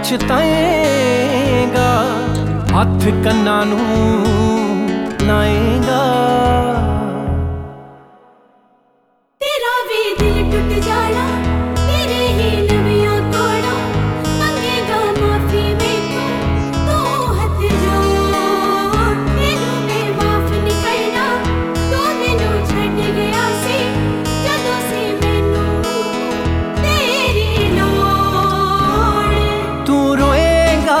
ਪਛਤਾਏਗਾ, ਹੱਥ ਕੰਨਾਂ ਨੂੰ ਲਾਏਗਾ। ਤੇਰਾ ਵੀ ਦਿਲ ਟੁੱਟ ਜਾਣਾ, ਤੇਰੇ ਹੀ ਨਵੀਆਂ ਕੋੜਾਂ ਮੰਗੇਗਾ ਮਾਫੀ ਮੈਥੋਂ, ਤੂੰ ਹੱਥ ਜੋੜ ਤੈਨੂੰ ਮੈਂ ਮਾਫ ਨਹੀਂ ਕਰਨਾ। ਤੂੰ ਮੈਨੂੰ ਛੱਡ ਗਿਆ ਸੀ ਜਦੋਂ ਸੀ ਮੈਨੂੰ ਤੇਰੀ ਲੋੜ। ਤੂੰ ਰੋਏਗਾ,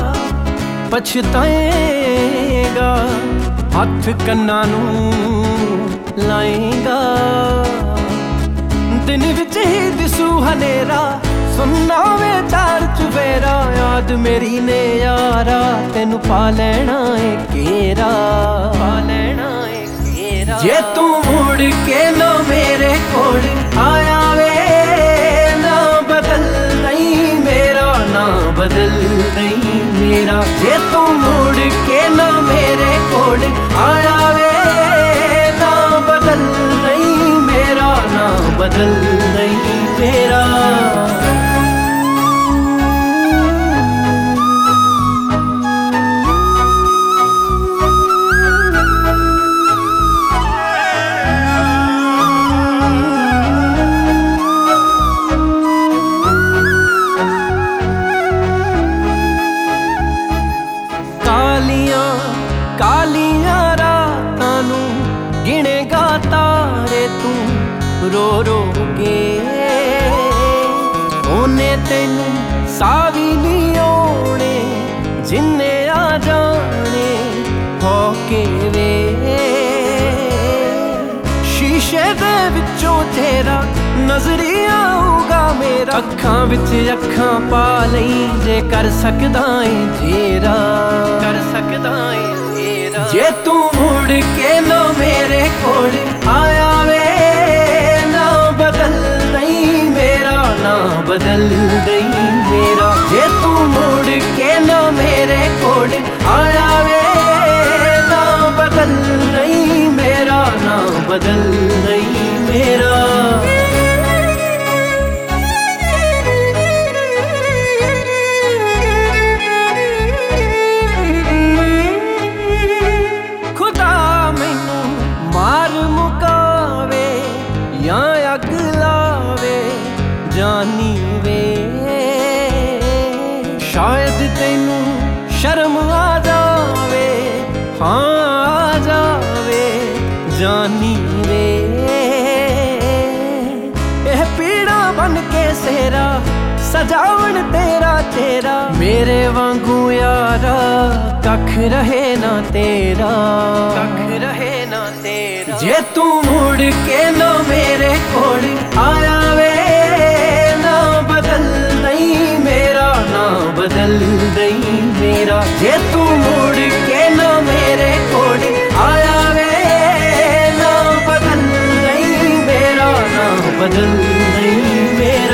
ਪਛਤਾਏਗਾ, ਹੱਥ ਕੰਨਾਂ ਨੂੰ ਲਾਏਗਾ। ਦਿਨ ਵਿੱਚ ਹੀ ਦਿਸੂ ਹਨੇਰਾ, ਸੁਣਨਾ ਵੇ ਚਾਰ ਚੁਫੇਰਾ। ਯਾਦ ਮੇਰੀ ਨੇ ਯਾਰਾ, ਤੈਨੂੰ ਪਾ ਲੈਣਾ ਏ ਘੇਰਾ, ਪਾ ਲੈਣਾ ਏ ਘੇਰਾ। ਜੇ ਤੂੰ ਮੁੜ ਕੇ ਨਾ ਮੇਰੇ ਕੋਲ ਆਇਆ ਵੇ, ਨਾ ਬਦਲ ਨਹੀਂ ਮੇਰਾ, ਨਾ ਬਦਲ ਨਹੀਂ ਮੇਰਾ। ਜੇ ਤੂੰ ਮੁੜ ਕੇ ਨਾ ਮੇਰੇ ਕੋਲ ਆਇਆ ਵੇ, ਨਾ ਬਦਲ ਨਹੀਂ ਮੇਰਾ, ਨਾ ਬਦਲ ਨਹੀਂ ਮੇਰਾ। ਕਾਲੀਆਂ ਕਾਲੀਆਂ ਰਾਤਾਂ ਨੂੰ ਗਿਣੇਗਾ ਤਾਰੇ ਤੂੰ ਰੋ ਰੋ ਕੇ। ਉਹਨੇ ਤੈਨੂੰ ਸਾਹ ਵੀ ਨਹੀਂ ਆਉਣੇ, ਜਿੰਨੇ ਆ ਜਾਣੇ ਹੋ ਕੇ ਵੇ। ਸ਼ੀਸ਼ੇ ਦੇ ਵਿੱਚੋਂ ਤੇਰਾ ਨਜ਼ਰੀ ਆਊਗਾ ਮੇਰਾ, ਅੱਖਾਂ ਵਿੱਚ ਅੱਖਾਂ ਪਾ ਲਈ ਜੇ ਕਰ ਸਕਦਾ ਏ ਤੇਰਾ, ਕਰ ਸਕਦਾ ਏ ਤੇਰਾ। ਜੇ ਤੂੰ ਮੁੜ ਕੇ ਨਾ ਮੇਰੇ ਕੋਲ ਆਇਆ ਵੇ, ਨਾ ਬਦਲ ਨਹੀਂ ਮੇਰਾ, ਨਾ ਬਦਲ ਨਹੀਂ ਮੇਰਾ। ਜੇ ਤੂੰ ਮੁੜ ਕੇ ਨਾ ਮੇਰੇ ਕੋਲ ਆਇਆ ਵੇ, ਨਾ ਬਦਲ ਨਹੀਂ ਮੇਰਾ, ਨਾ ਬਦਲ ਨਹੀਂ ਮੇਰਾ। ਖੁਦਾ ਮੈਨੂੰ ਮਾਰ ਮੁਕਾਵੇ ਜਾਂ ਅੱਗ ਲਾਵੇ ਜਾਨੀ ਵੇ, ਸ਼ਾਇਦ ਤੈਨੂੰ ਸ਼ਰਮ ਆ ਜਾਵੇ, ਹਾਂ ਆ ਜਾਵੇ ਜਾਨੀ ਵੇ। ਇਹ ਪੀੜਾ ਬਨ ਕੇ ਸੇਰਾ ਸਜਾਵਣ ਤੇਰਾ ਚਿਹਰਾ, ਮੇਰੇ ਵਾਂਗੂ ਯਾਰਾ ਕੱਖ ਰਹੇ ਨਾ ਤੇਰਾ, ਕੱਖ ਰਹੇ ਨਾ ਤੇਰਾ। ਜੇ ਤੂੰ ਮੁੜ ਕੇ ਨਾ ਮੇਰੇ ਕੋਲ ਆਇਆ ਵੇ, ਨਾ ਬਦਲ ਨਹੀਂ ਮੇਰਾ, ਨਾ ਬਦਲ ਨਹੀਂ ਮੇਰਾ। ਜੇ ਤੂੰ ਮੁੜ ਕੇ ਨਾ ਮੇਰੇ ਕੋਲ ਆਇਆ ਵੇ, ਨਾ ਬਦਲ ਨਹੀਂ ਮੇਰਾ, ਨਾ ਬਦਲ ਨਹੀਂ ਮੇਰਾ।